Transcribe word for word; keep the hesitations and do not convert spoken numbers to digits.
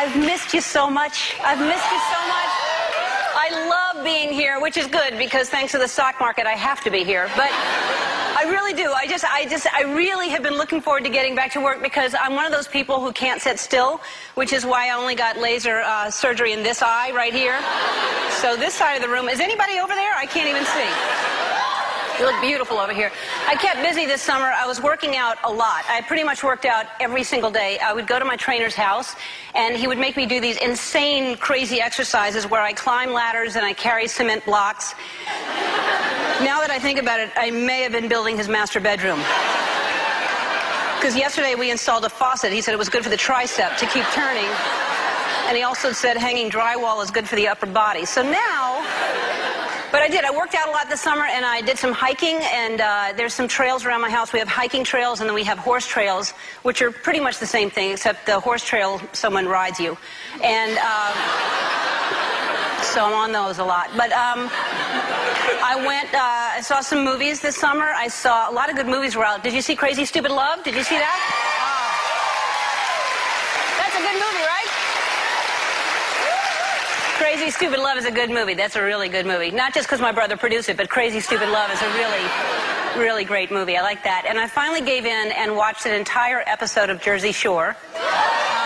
I've missed you so much. I've missed you so much. I love being here, which is good because thanks to the stock market, I have to be here. But I really do. I just, I just, I really have been looking forward to getting back to work because I'm one of those people who can't sit still, which is why I only got laser uh, surgery in this eye right here. So this side of the room, is anybody over there? I can't even see. You look beautiful over here. I kept busy this summer. I was working out a lot. I pretty much worked out every single day. I would go to my trainer's house, and he would make me do these insane, crazy exercises where I climb ladders and I carry cement blocks. Now that I think about it, I may have been building his master bedroom. Because yesterday we installed a faucet. He said it was good for the tricep to keep turning. And he also said hanging drywall is good for the upper body. So now... But I did. I worked out a lot this summer, and I did some hiking, and uh, there's some trails around my house. We have hiking trails, and then we have horse trails, which are pretty much the same thing, except the horse trail, someone rides you. And uh, so I'm on those a lot. But um, I went, uh, I saw some movies this summer. I saw a lot of good movies were out. Did you see Crazy Stupid Love? Did you see that? Oh. That's a good movie, right? Crazy Stupid Love is a good movie. That's a really good movie. Not just because my brother produced it, but Crazy Stupid Love is a really, really great movie. I like that. And I finally gave in and watched an entire episode of Jersey Shore.